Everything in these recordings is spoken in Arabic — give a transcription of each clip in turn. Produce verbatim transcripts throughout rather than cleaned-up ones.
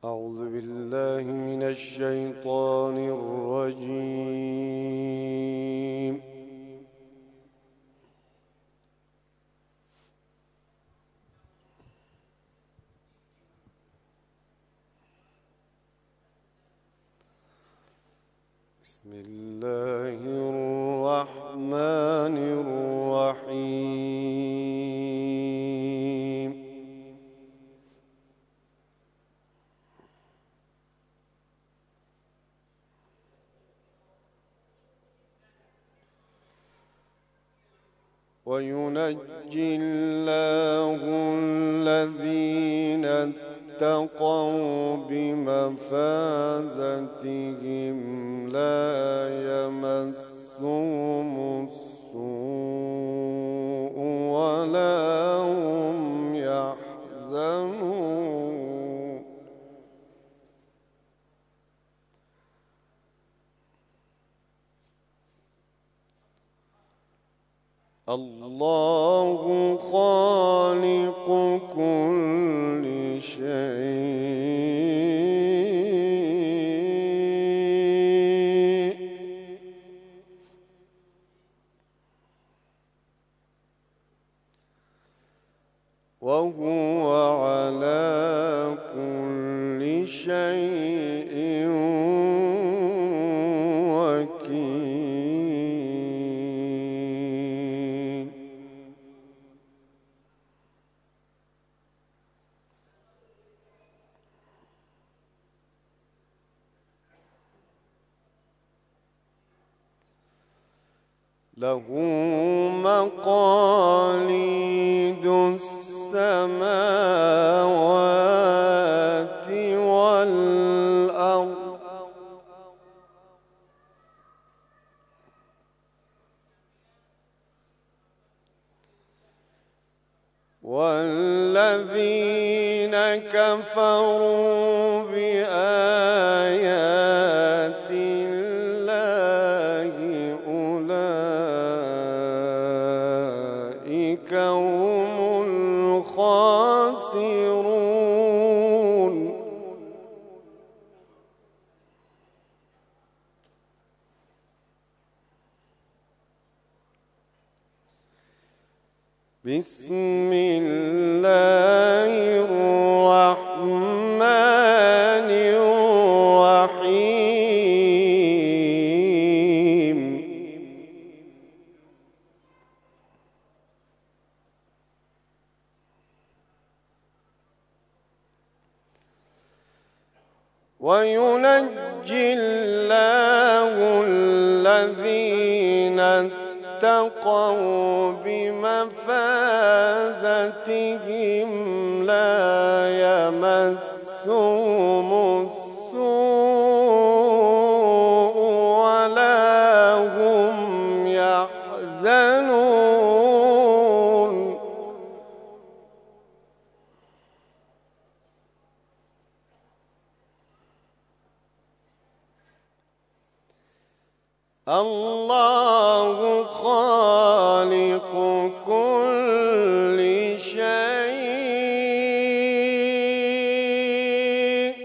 أعوذ بالله من الشيطان الرجيم. بسم الله الرحمن الرحيم. وينجي الله الذين اتقوا بمفازتهم لا يمسهم السوء ولا هم يحزنون. الله خالق كل شيء وهو على كل شيء وكيل. له مقاليد السماوات والأرض والذين كفروا بآيات الله أولئك هم الخاسرون. بسم الله الرحمن الرحيم. وينجي الله الذين اتقوا بمفازتهم لا يمسهم السوء ولا هم يحزنون. الله خالق كل شيء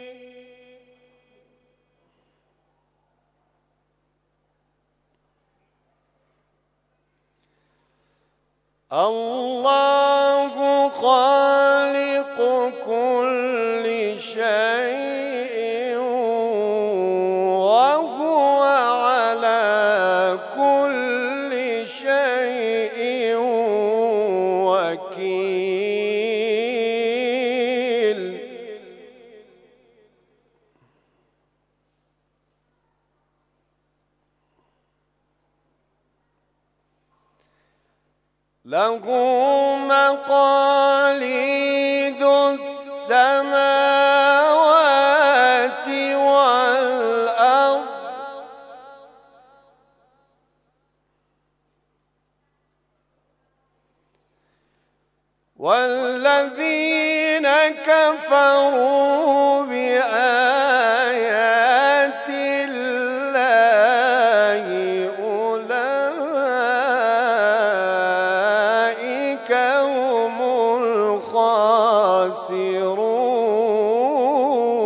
الله خالق كل شيء وهو على كل شيء وكيل. له مقاليد السماوات والأرض والذين كفروا بآيات الله أولئك هم الخاسرون. الخاسرون.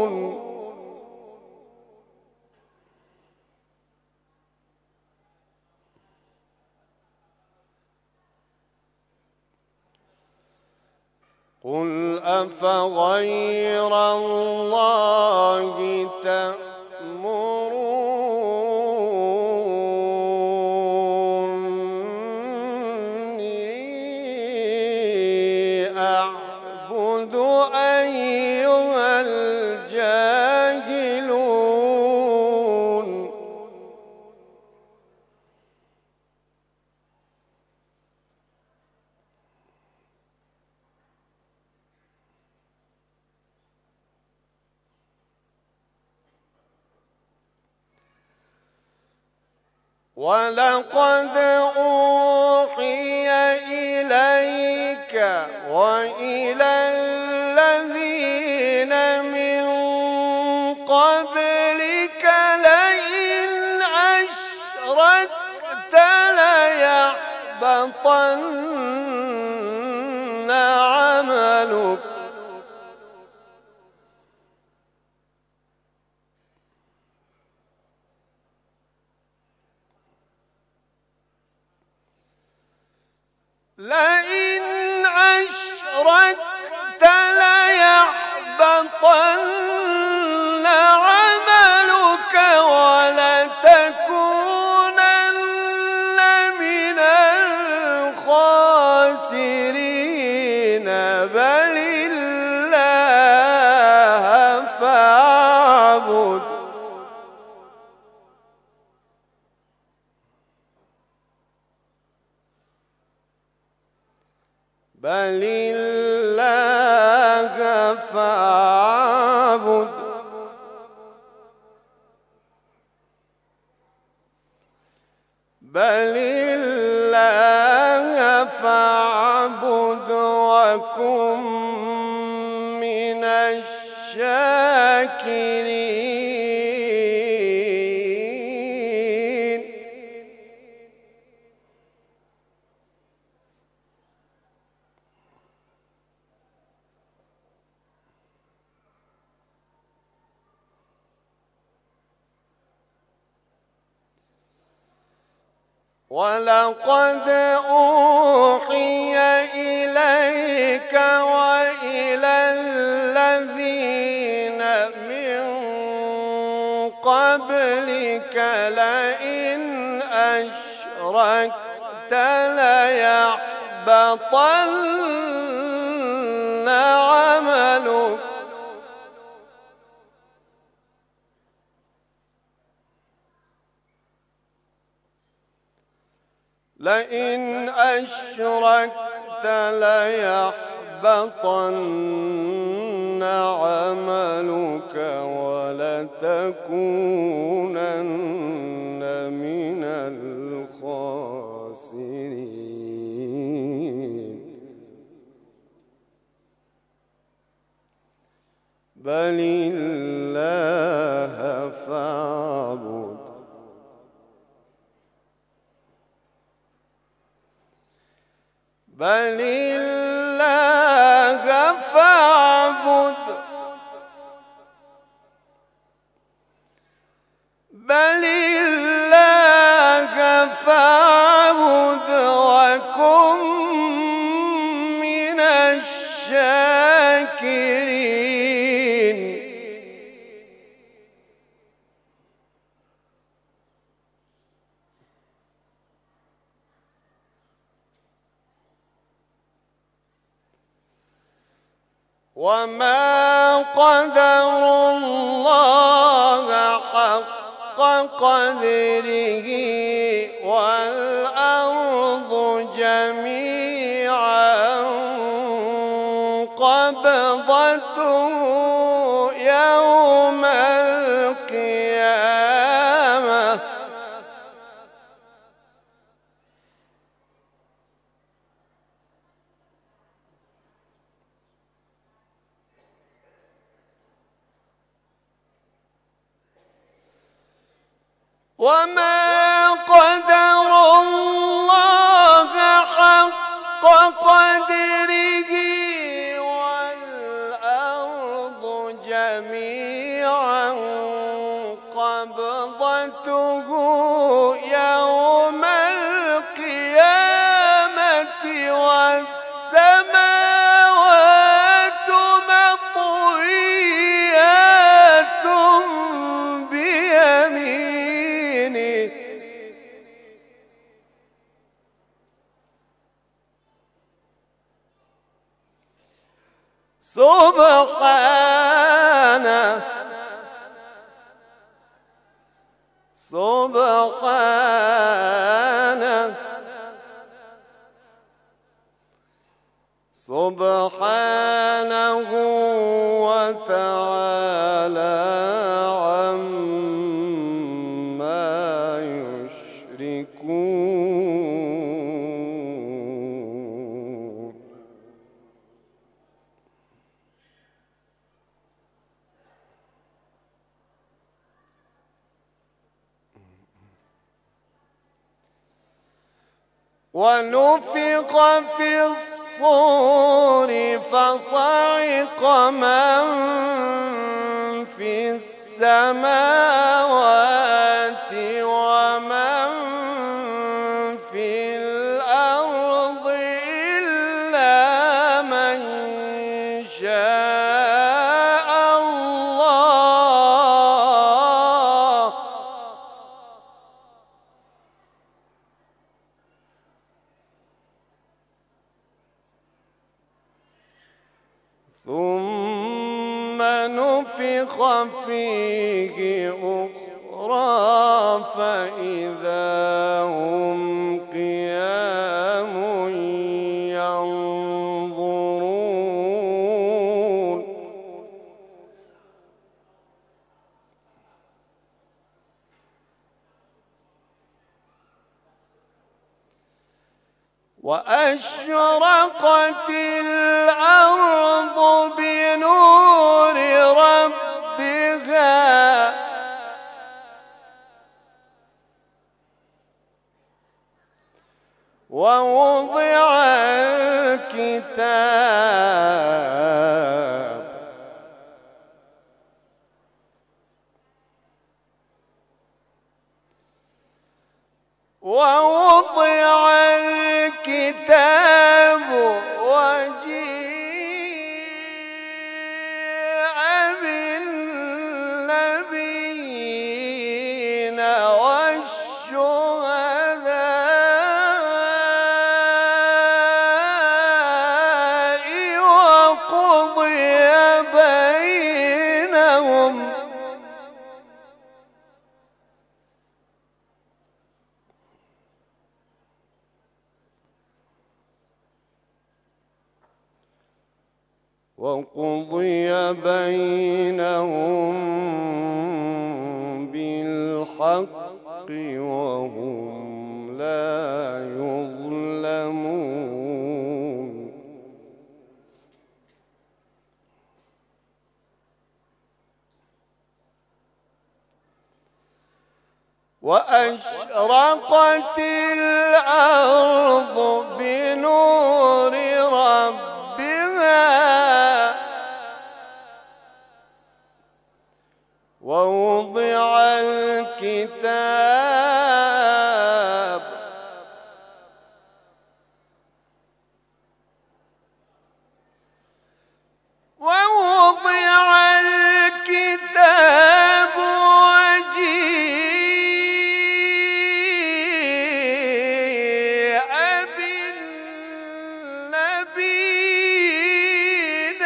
قل أفغير الله تأمروني أعبد أيها الجاهلون ولقد أوحي إليك وإلى الذين من قبلك لئن أشركت ليحبطن عملك لئن أشركت ليحبطن عملك ولتكونن من الخاسرين بل الله فاعبد بل الله فاعبد بل الله فاعبد وكن من الشاكرين ولقد أوحي إليك وإلى الذين من قبلك لئن أشركت ليحبطن عملك لئن أشركت ليحبطن عملك ولتكونن من الخاسرين بل الله فاعبد بل الله فاعبد بل الله فاعبد وكن من الشاكرين وما قدروا الله حق قدره والأرض جميعا قبضته يوم القيامة وما قدروا الله حق قدره والأرض جميعا قبضته يوم القيامة والسماوات سبحانه سبحانه سبحانه وتعالى عما يشركون. ونفخ في الصور فصعق من في السماوات ومن في الأرض إلا من شاء الله. ثم نفخ فيه أخرى فإذا هم قيام ينظرون. وأشرقت الأرض بنور ربها ووضع الكتاب ووضع الكتاب وجيء بالنبيين والشهداء وقضي بينهم وقضي بينهم بالحق وهم لا يظلمون. وأشرقت الأرض بنور ربها ووضع الكتاب ووضع الكتاب وجيء بالنبيين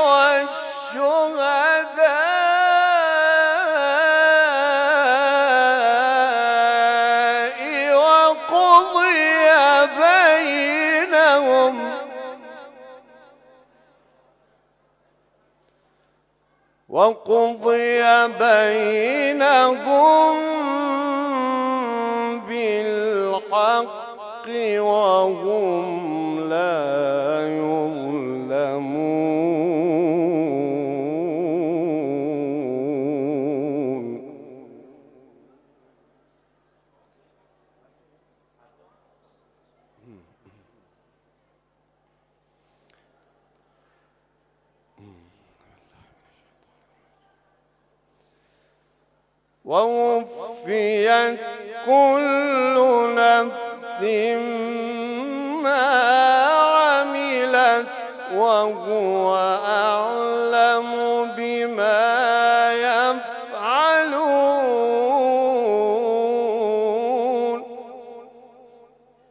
والشهداء وقضي بينهم وقضي بينهم بالحق وهم لا يظلمون. ووفيت كل نفس ما عملت وهو أعلم بما يفعلون.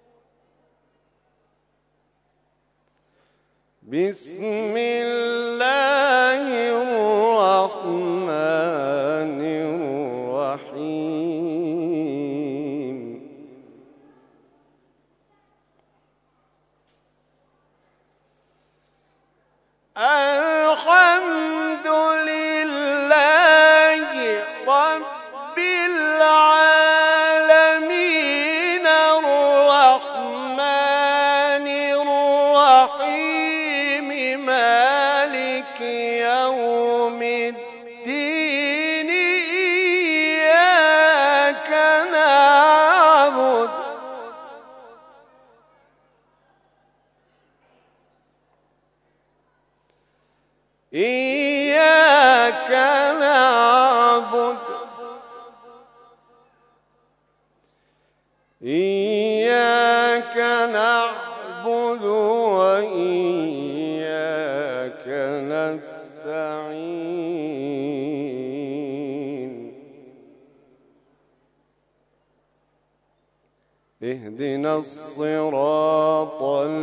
بسم الله اهدنا الصراط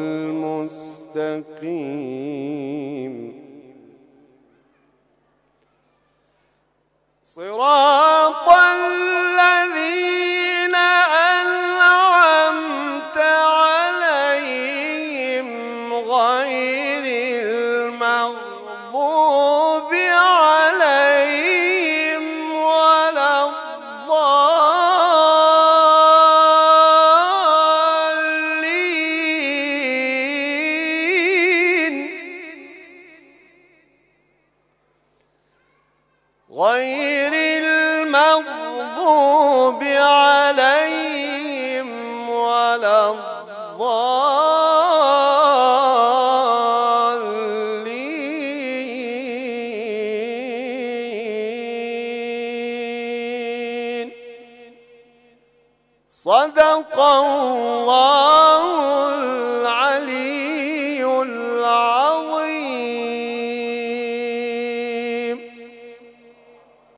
المستقيم صراط الذين أنعمت عليهم غير المغضوب عليهم ولا الضالين غير المغضوب عليهم ولا الضالين صدق الله